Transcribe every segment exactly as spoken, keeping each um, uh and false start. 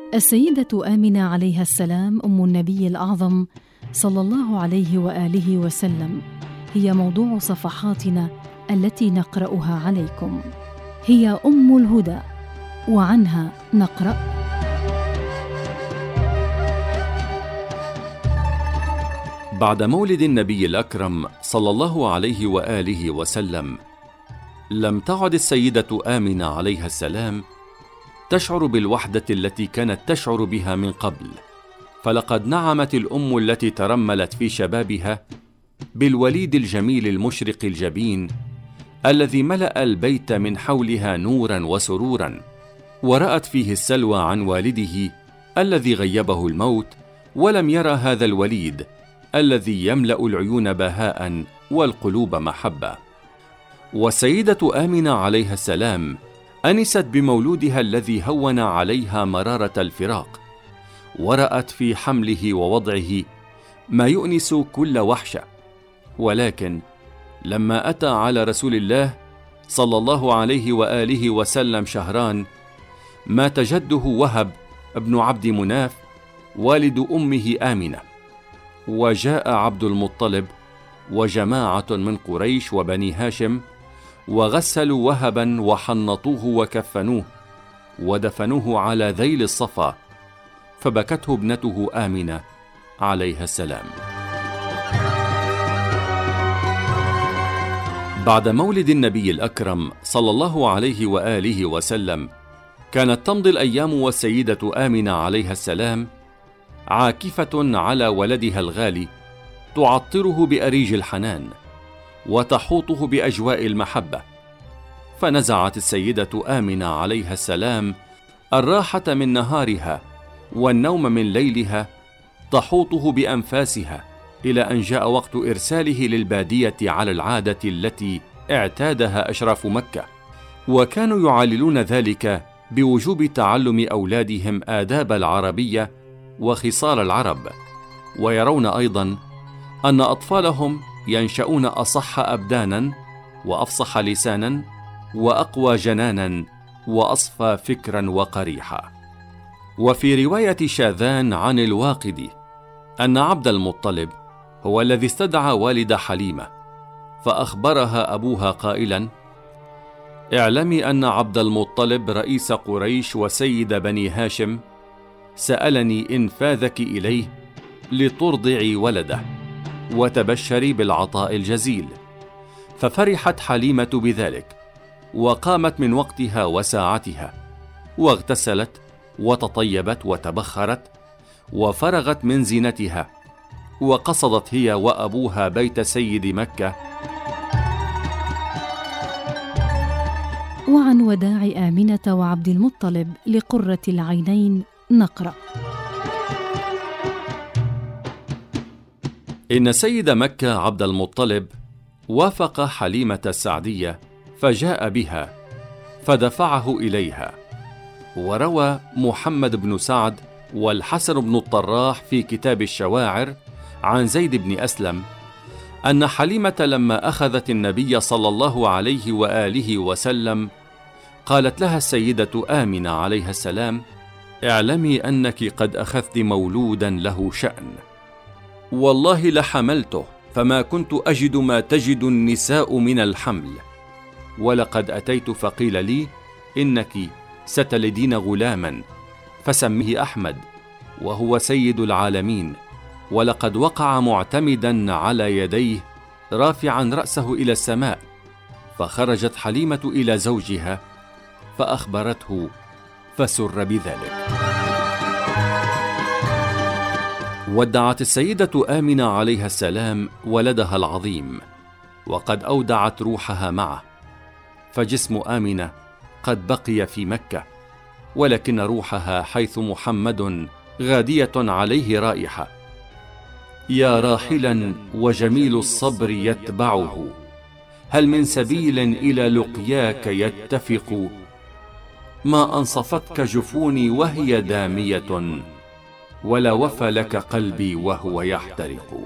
السيدة آمنة عليها السلام أم النبي الأعظم صلى الله عليه وآله وسلم هي موضوع صفحاتنا التي نقرأها عليكم. هي أم الهدى، وعنها نقرأ: بعد مولد النبي الأكرم صلى الله عليه وآله وسلم، لم تعد السيدة آمنة عليها السلام تشعر بالوحدة التي كانت تشعر بها من قبل، فلقد نعمت الأم التي ترملت في شبابها بالوليد الجميل المشرق الجبين الذي ملأ البيت من حولها نورا وسرورا، ورأت فيه السلوى عن والده الذي غيبه الموت، ولم يرى هذا الوليد الذي يملأ العيون بهاء والقلوب محبة. والسيدة آمنة عليها السلام أنست بمولودها الذي هون عليها مرارة الفراق، ورأت في حمله ووضعه ما يؤنس كل وحشة. ولكن لما أتى على رسول الله صلى الله عليه وآله وسلم شهران، مات جده وهب ابن عبد مناف والد أمه آمنة، وجاء عبد المطلب وجماعة من قريش وبني هاشم وغسلوا وهبا وحنطوه وكفنوه ودفنوه على ذيل الصفا، فبكته ابنته آمنة عليها السلام. بعد مولد النبي الأكرم صلى الله عليه وآله وسلم، كانت تمضي الأيام والسيدة آمنة عليها السلام عاكفة على ولدها الغالي، تعطره بأريج الحنان وتحوطه بأجواء المحبة. فنزعت السيدة آمنة عليها السلام الراحة من نهارها والنوم من ليلها، تحوطه بأنفاسها، إلى أن جاء وقت إرساله للبادية على العادة التي اعتادها أشراف مكة، وكانوا يعللون ذلك بوجوب تعلم أولادهم آداب العربية وخصال العرب، ويرون أيضا أن أطفالهم ينشأون أصح أبدانا وأفصح لسانا وأقوى جنانا وأصفى فكرا وقريحا. وفي رواية شاذان عن الواقدي أن عبد المطلب هو الذي استدعى والد حليمة، فأخبرها أبوها قائلا: اعلمي أن عبد المطلب رئيس قريش وسيد بني هاشم سألني إنفاذك إليه لترضعي ولده وتبشري بالعطاء الجزيل. ففرحت حليمة بذلك، وقامت من وقتها وساعتها، واغتسلت وتطيبت وتبخرت وفرغت من زينتها، وقصدت هي وأبوها بيت سيد مكة. وعن وداع آمنة وعبد المطلب لقرة العينين نقرأ: إن سيد مكة عبد المطلب وافق حليمة السعدية فجاء بها فدفعه إليها. وروى محمد بن سعد والحسن بن الطراح في كتاب الشواعر عن زيد بن أسلم أن حليمة لما أخذت النبي صلى الله عليه وآله وسلم قالت لها السيدة آمنة عليها السلام: اعلمي أنك قد أخذت مولودا له شأن، والله لحملته فما كنت أجد ما تجد النساء من الحمل، ولقد أتيت فقيل لي إنك ستلدين غلاما فسميه أحمد وهو سيد العالمين، ولقد وقع معتمدا على يديه رافعا رأسه إلى السماء. فخرجت حليمة إلى زوجها فأخبرته فسر بذلك. ودعت السيدة آمنة عليها السلام ولدها العظيم، وقد أودعت روحها معه، فجسم آمنة قد بقي في مكة، ولكن روحها حيث محمد غادية عليه رائحة. يا راحلا وجميل الصبر يتبعه، هل من سبيل إلى لقياك يتفق؟ ما أنصفتك جفوني وهي دامية، ولا وفى لك قلبي وهو يحترق.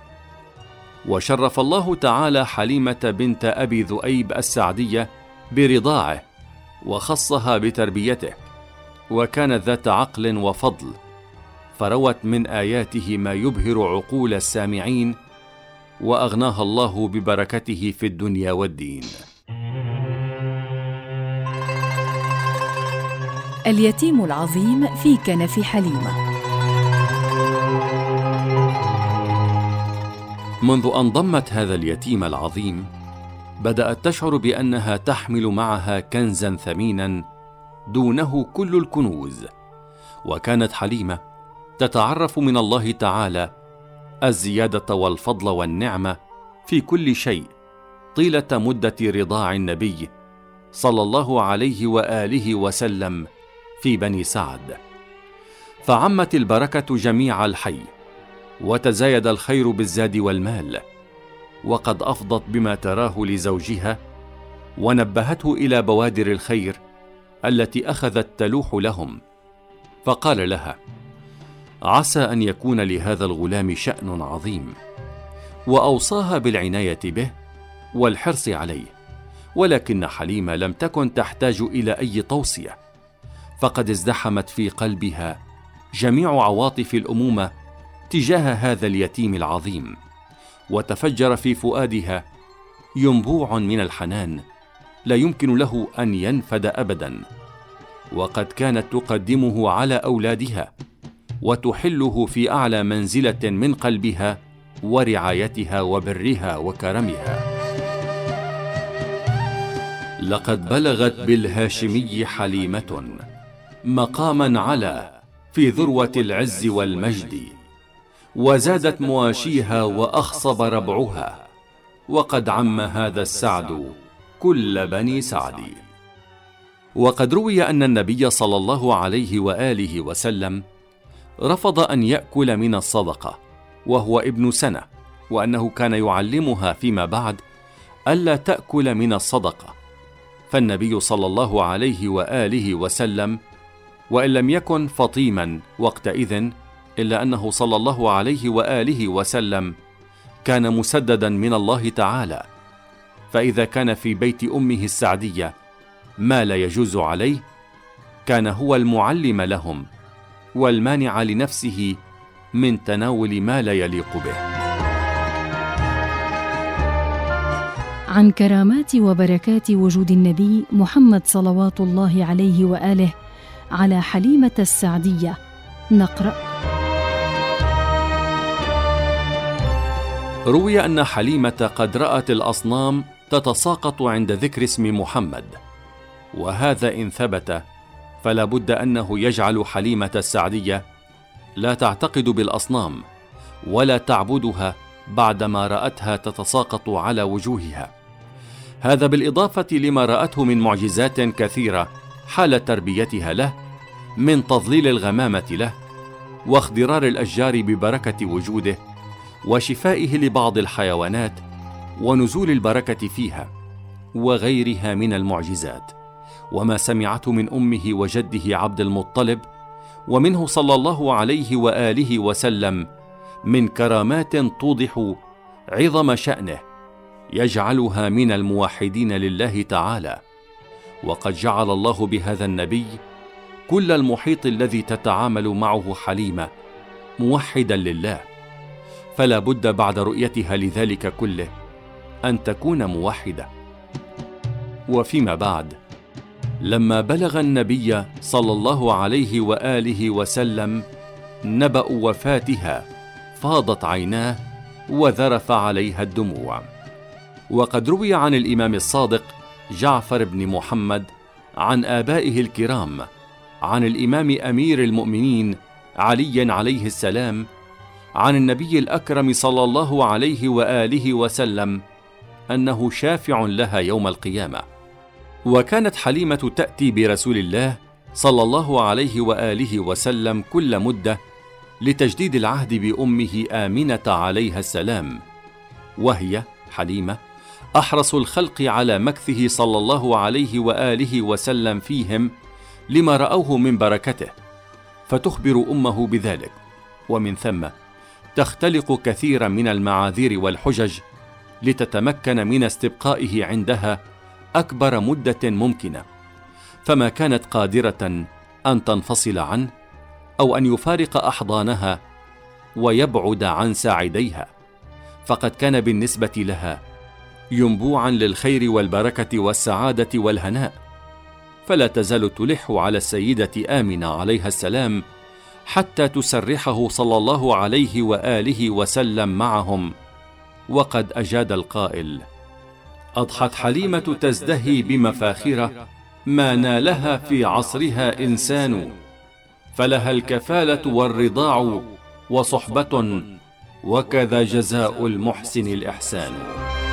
وشرف الله تعالى حليمة بنت أبي ذؤيب السعدية برضاعه، وخصها بتربيته، وكانت ذات عقل وفضل، فروت من آياته ما يبهر عقول السامعين، وأغناها الله ببركته في الدنيا والدين. اليتيم العظيم في كنف حليمة. منذ أن ضمت هذا اليتيم العظيم، بدأت تشعر بأنها تحمل معها كنزا ثمينا دونه كل الكنوز. وكانت حليمة تتعرف من الله تعالى الزيادة والفضل والنعمة في كل شيء طيلة مدة رضاع النبي صلى الله عليه وآله وسلم في بني سعد، فعمت البركة جميع الحي، وتزايد الخير بالزاد والمال، وقد أفضت بما تراه لزوجها، ونبهته إلى بوادر الخير التي أخذت تلوح لهم، فقال لها: عسى أن يكون لهذا الغلام شأن عظيم، وأوصاها بالعناية به والحرص عليه. ولكن حليمة لم تكن تحتاج إلى أي توصية، فقد ازدحمت في قلبها جميع عواطف الأمومة تجاه هذا اليتيم العظيم، وتفجر في فؤادها ينبوع من الحنان لا يمكن له أن ينفد أبدا. وقد كانت تقدمه على أولادها، وتحله في أعلى منزلة من قلبها ورعايتها وبرها وكرمها. لقد بلغت بالهاشمي حليمة مقاما علا في ذروة العز والمجد، وزادت مواشيها وأخصب ربعها، وقد عم هذا السعد كل بني سعد. وقد روي أن النبي صلى الله عليه وآله وسلم رفض أن يأكل من الصدقة وهو ابن سنة، وأنه كان يعلمها فيما بعد ألا تأكل من الصدقة. فالنبي صلى الله عليه وآله وسلم وإن لم يكن فطيما وقتئذ، إلا أنه صلى الله عليه وآله وسلم كان مسددا من الله تعالى، فإذا كان في بيت أمه السعدية ما لا يجوز عليه، كان هو المعلم لهم والمانع لنفسه من تناول ما لا يليق به. عن كرامات وبركات وجود النبي محمد صلوات الله عليه وآله على حليمة السعدية نقرأ: روي أن حليمة قد رأت الأصنام تتساقط عند ذكر اسم محمد، وهذا إن ثبت فلا بد أنه يجعل حليمة السعدية لا تعتقد بالأصنام ولا تعبدها بعدما رأتها تتساقط على وجوهها. هذا بالإضافة لما رأته من معجزات كثيرة حال تربيتها له، من تضليل الغمامة له، واخضرار الأشجار ببركة وجوده، وشفائه لبعض الحيوانات، ونزول البركة فيها، وغيرها من المعجزات، وما سمعته من أمه وجده عبد المطلب، ومنه صلى الله عليه وآله وسلم من كرامات توضح عظم شأنه، يجعلها من الموحدين لله تعالى. وقد جعل الله بهذا النبي كل المحيط الذي تتعامل معه حليمة موحدا لله، فلا بد بعد رؤيتها لذلك كله أن تكون موحدة. وفيما بعد، لما بلغ النبي صلى الله عليه وآله وسلم نبأ وفاتها، فاضت عيناه وذرف عليها الدموع. وقد روي عن الإمام الصادق جعفر بن محمد عن آبائه الكرام، عن الإمام أمير المؤمنين علي عليه السلام، عن النبي الأكرم صلى الله عليه وآله وسلم أنه شافع لها يوم القيامة. وكانت حليمة تأتي برسول الله صلى الله عليه وآله وسلم كل مدة لتجديد العهد بأمه آمنة عليها السلام، وهي حليمة أحرص الخلق على مكثه صلى الله عليه وآله وسلم فيهم لما رأوه من بركته، فتخبر أمه بذلك، ومن ثم تختلق كثيرا من المعاذير والحجج لتتمكن من استبقائه عندها أكبر مدة ممكنة، فما كانت قادرة أن تنفصل عنه أو أن يفارق أحضانها ويبعد عن ساعديها، فقد كان بالنسبة لها ينبوعا للخير والبركة والسعادة والهناء، فلا تزال تلح على السيدة آمنة عليها السلام حتى تسرحه صلى الله عليه وآله وسلم معهم. وقد أجاد القائل: أضحت حليمة تزدهي بمفاخرة ما نالها في عصرها إنسان، فلها الكفالة والرضاع وصحبة، وكذا جزاء المحسن الإحسان.